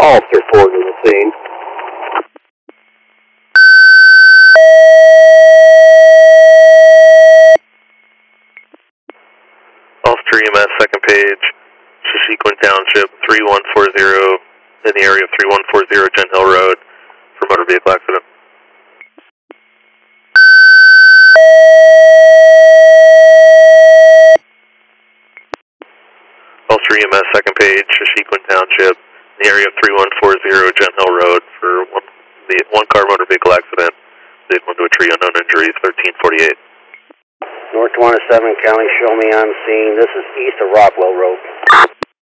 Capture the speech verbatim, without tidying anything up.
Officer four to the scene. Officer E M S, second page, Shashequin Township, three one four zero, in the area of three one four zero Gen Hill Road for motor vehicle accident. Officer E M S, second page, Shashequin Township, in the area of three one four zero Gen Hill Road for one, the one car motor vehicle accident. Vehicle into a tree, unknown injuries, thirteen forty-eight. North twenty-seven County, show me on scene. This is east of Rockwell Road.